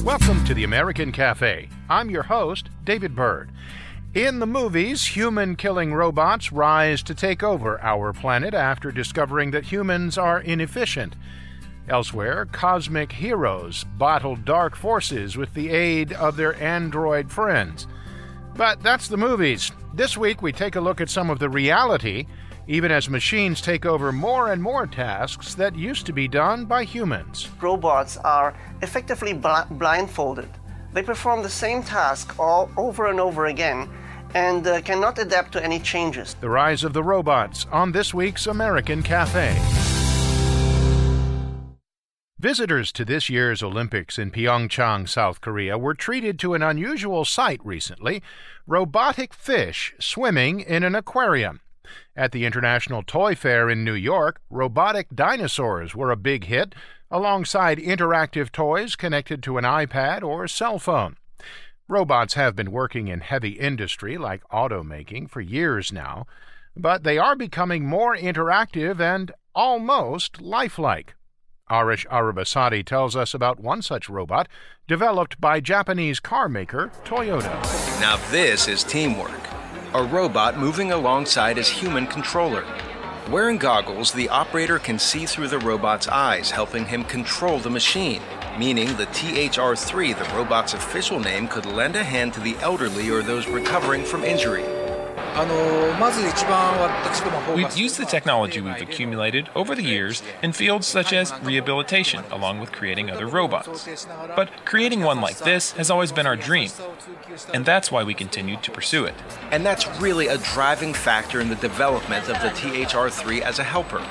Welcome to the American Cafe. I'm your host, David Byrd. In the movies, human-killing robots rise to take over our planet after discovering that humans are inefficient. Elsewhere, cosmic heroes battle dark forces with the aid of their android friends. But that's the movies. This week, we take a look at some of the reality, even as machines take over more and more tasks that used to be done by humans. Robots are effectively blindfolded. They perform the same task all over and over again and cannot adapt to any changes. The rise of the robots on this week's American Cafe. Visitors to this year's Olympics in Pyeongchang, South Korea, were treated to an unusual sight recently: robotic fish swimming in an aquarium. At the International Toy Fair in New York, robotic dinosaurs were a big hit, alongside interactive toys connected to an iPad or cell phone. Robots have been working in heavy industry like automaking for years now, but they are becoming more interactive and almost lifelike. Arish Arabasadi tells us about one such robot developed by Japanese car maker Toyota. Now this is teamwork. A robot moving alongside his human controller. Wearing goggles, the operator can see through the robot's eyes, helping him control the machine, meaning the THR-3, the robot's official name, could lend a hand to the elderly or those recovering from injury. We've used the technology we've accumulated over the years in fields such as rehabilitation, along with creating other robots. But creating one like this has always been our dream, and that's why we continue to pursue it. And that's really a driving factor in the development of the THR-3 as a helper.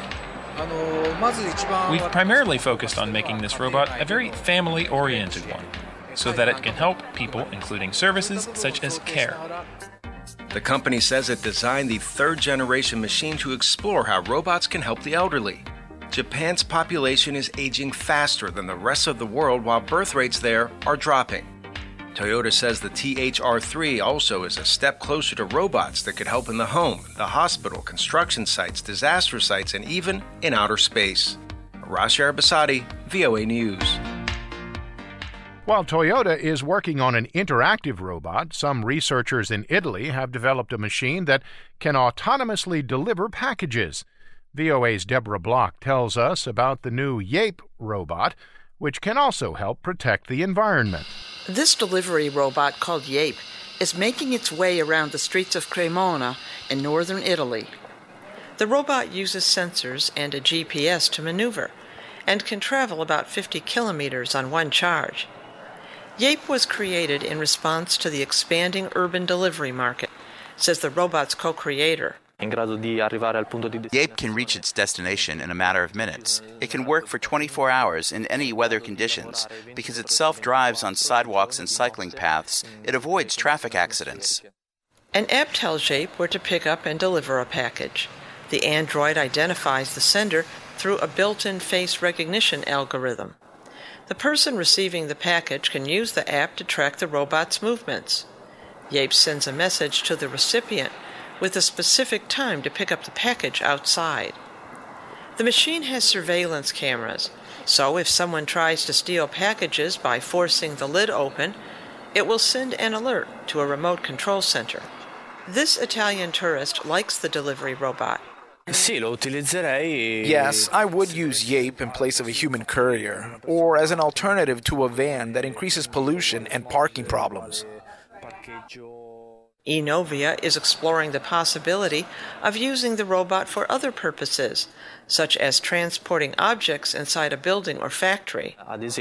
We've primarily focused on making this robot a very family-oriented one, so that it can help people, including services such as care. The company says it designed the third-generation machine to explore how robots can help the elderly. Japan's population is aging faster than the rest of the world, while birth rates there are dropping. Toyota says the THR-3 also is a step closer to robots that could help in the home, the hospital, construction sites, disaster sites, and even in outer space. Arash Arabasadi, VOA News. While Toyota is working on an interactive robot, some researchers in Italy have developed a machine that can autonomously deliver packages. VOA's Deborah Block tells us about the new Yape robot, which can also help protect the environment. This delivery robot, called Yape, is making its way around the streets of Cremona in northern Italy. The robot uses sensors and a GPS to maneuver and can travel about 50 kilometers on one charge. Yape was created in response to the expanding urban delivery market, says the robot's co-creator. Yape can reach its destination in a matter of minutes. It can work for 24 hours in any weather conditions. Because it self-drives on sidewalks and cycling paths, it avoids traffic accidents. An app tells Yape where to pick up and deliver a package. The android identifies the sender through a built-in face recognition algorithm. The person receiving the package can use the app to track the robot's movements. Yape sends a message to the recipient with a specific time to pick up the package outside. The machine has surveillance cameras, so if someone tries to steal packages by forcing the lid open, it will send an alert to a remote control center. This Italian tourist likes the delivery robot. Yes, I would use Yape in place of a human courier, or as an alternative to a van that increases pollution and parking problems. Enovia is exploring the possibility of using the robot for other purposes, such as transporting objects inside a building or factory.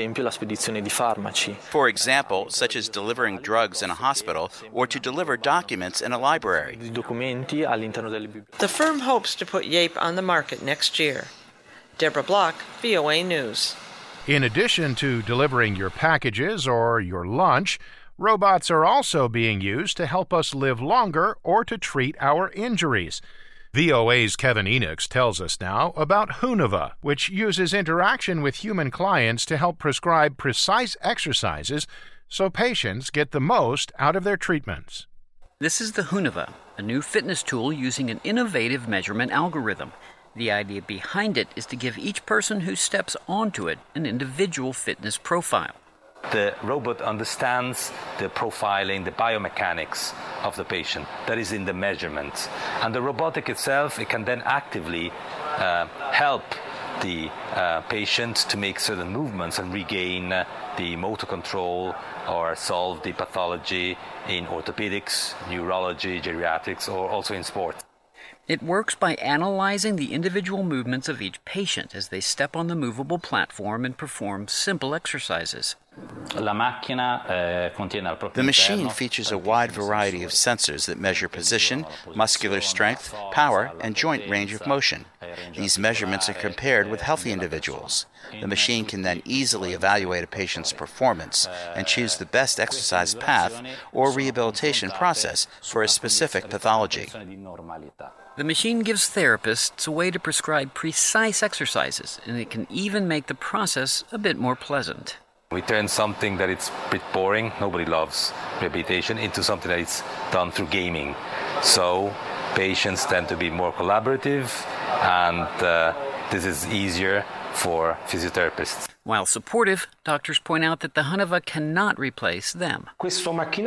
For example, such as delivering drugs in a hospital or to deliver documents in a library. The firm hopes to put Yape on the market next year. Deborah Block, VOA News. In addition to delivering your packages or your lunch, robots are also being used to help us live longer or to treat our injuries. VOA's Kevin Enochs tells us now about Hoonova, which uses interaction with human clients to help prescribe precise exercises so patients get the most out of their treatments. This is the Hoonova, a new fitness tool using an innovative measurement algorithm. The idea behind it is to give each person who steps onto it an individual fitness profile. The robot understands the profiling, the biomechanics of the patient that is in the measurements. And the robotic itself, it can then actively help the patient to make certain movements and regain the motor control or solve the pathology in orthopedics, neurology, geriatrics, or also in sports. It works by analyzing the individual movements of each patient as they step on the movable platform and perform simple exercises. The machine features a wide variety of sensors that measure position, muscular strength, power, and joint range of motion. These measurements are compared with healthy individuals. The machine can then easily evaluate a patient's performance and choose the best exercise path or rehabilitation process for a specific pathology. The machine gives therapists a way to prescribe precise exercises, and it can even make the process a bit more pleasant. We turn something that it's a bit boring, nobody loves rehabilitation, into something that is done through gaming. So patients tend to be more collaborative, and this is easier for physiotherapists. While supportive, doctors point out that the Hunova cannot replace them. This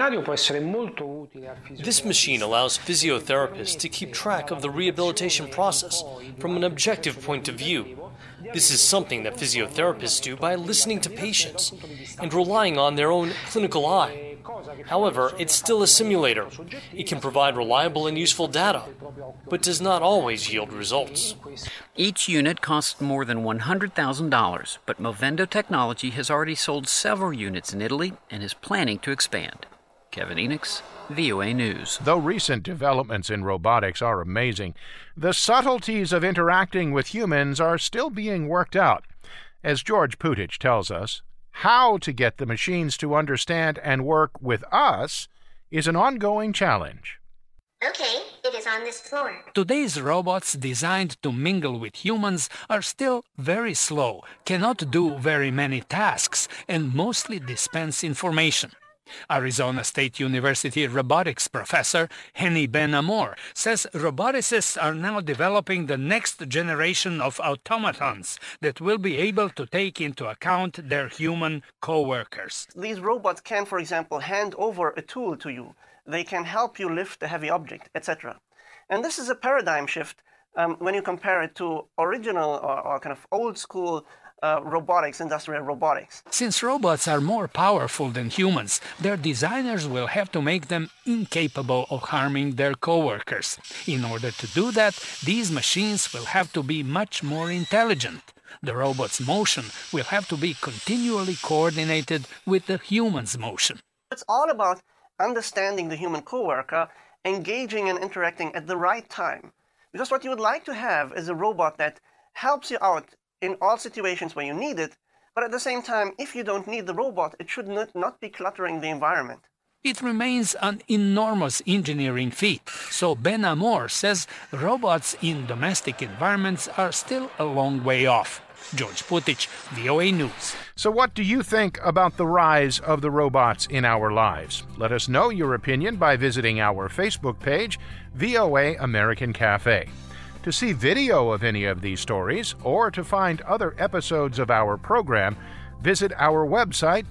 machine allows physiotherapists to keep track of the rehabilitation process from an objective point of view. This is something that physiotherapists do by listening to patients and relying on their own clinical eye. However, it's still a simulator. It can provide reliable and useful data, but does not always yield results. Each unit costs more than $100,000, but Movendo Technology has already sold several units in Italy and is planning to expand. Kevin Enochs, VOA News. Though recent developments in robotics are amazing, the subtleties of interacting with humans are still being worked out. As George Putich tells us, how to get the machines to understand and work with us is an ongoing challenge. Okay, it is on this floor. Today's robots designed to mingle with humans are still very slow, cannot do very many tasks, and mostly dispense information. Arizona State University robotics professor Henny Ben-Amor says roboticists are now developing the next generation of automatons that will be able to take into account their human co-workers. These robots can, for example, hand over a tool to you. They can help you lift a heavy object, etc. And this is a paradigm shift when you compare it to original or kind of old school robotics, industrial robotics. Since robots are more powerful than humans, their designers will have to make them incapable of harming their co-workers. In order to do that, these machines will have to be much more intelligent. The robot's motion will have to be continually coordinated with the human's motion. It's all about understanding the human co-worker, engaging and interacting at the right time. Because what you would like to have is a robot that helps you out in all situations where you need it, but at the same time, if you don't need the robot, it should not be cluttering the environment. It remains an enormous engineering feat, so Ben-Amor says robots in domestic environments are still a long way off. George Putich, VOA News. So what do you think about the rise of the robots in our lives? Let us know your opinion by visiting our Facebook page, VOA American Cafe. To see video of any of these stories or to find other episodes of our program, visit our website,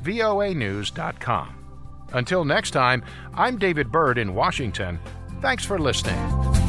voanews.com. Until next time, I'm David Byrd in Washington. Thanks for listening.